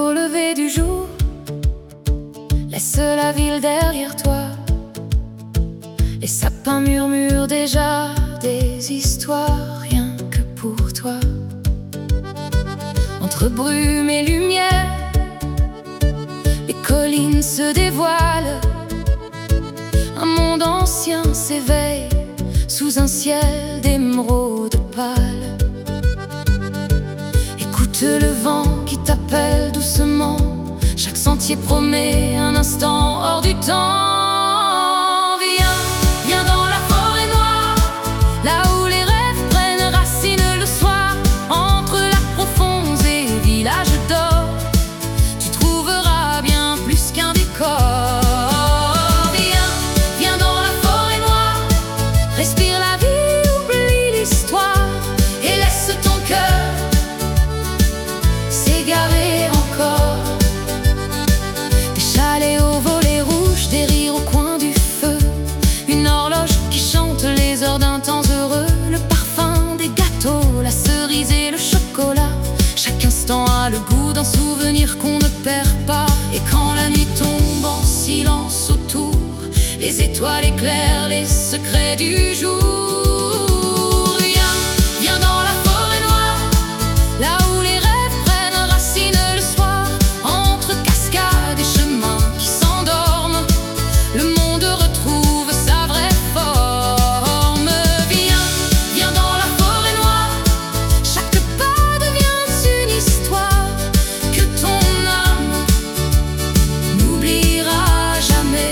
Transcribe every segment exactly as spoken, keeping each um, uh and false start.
Au lever du jour, laisse la ville derrière toi. Les sapins murmurent déjà des histoires rien que pour toi. Entre brume et lumière, les collines se dévoilent. Un monde ancien s'éveille sous un ciel d'émeraude pâle. Écoute le vent qui t'appelle doucement. Chaque sentier promet un instant hors du temps. Viens, viens dans la forêt noire, là où les rêves prennent racine le soir. Entre lacs profonds et villages d'or, tu trouveras bien plus qu'un décor. Viens, viens dans la forêt noire, respire la vie, oublie l'histoire et laisse ton cœur s'égarer encore. Des chalets aux volets rouges, des rires au coin du feu, une horloge qui chante les heures d'un temps heureux. Le parfum des gâteaux, la cerise et le chocolat, chaque instant a le goût d'un souvenir qu'on ne perd pas. Et quand la nuit tombe en silence autour, les étoiles éclairent les secrets du jour. Viens, viens dans la forêt noire, là où les rêves prennent racine le soir. Entre cascades et chemins qui s'endorment, le monde retrouve sa vraie forme. Viens, viens dans la forêt noire, chaque pas devient une histoire que ton âme n'oubliera jamais.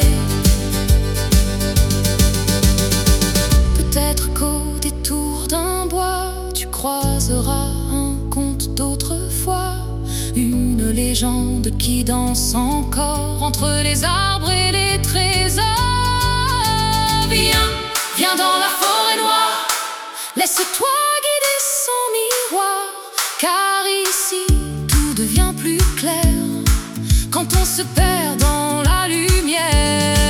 Peut-être qu'au détour d'un bois, tu croiseras un conte d'autrefois, une légende qui danse encore entre les arbres et les trésors. Viens, viens dans la forêt noire, laisse-toi guider sans miroir, car ici tout devient plus clair quand on se perd dans la lumière.